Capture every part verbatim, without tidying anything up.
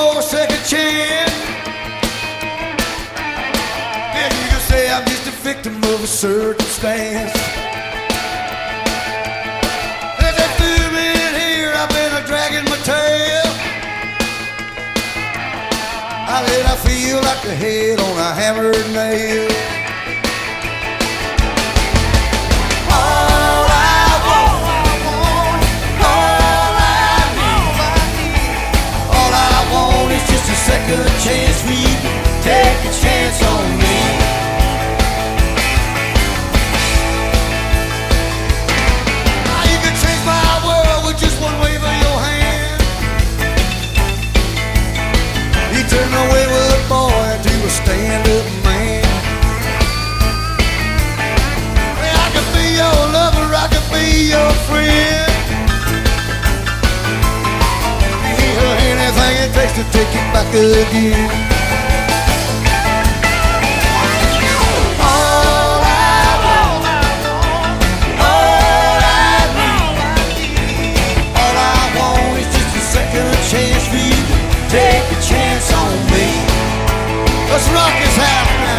for a second chance. Yeah, you can say I'm just a victim of a circumstance. There's a few men here, I've been a dragging my tail. I let I feel like the head on a hammered nail. All I want, all I need, all I want is just a second chance for you to take a chance on me. Now you can change my world with just one wave of your hand. You turn a wayward boy into a stand-up man. Hey, I can be your lover, I can be your friend. Anything it takes to take it back again. All I want, all I need, all I want is just a second chance for you to take a chance on me. Let's rock this house now.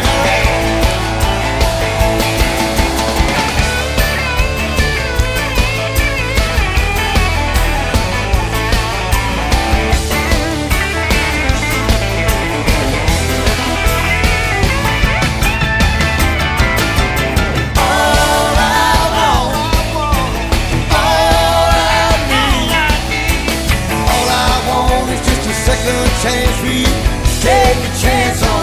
Second chance for you, take a chance on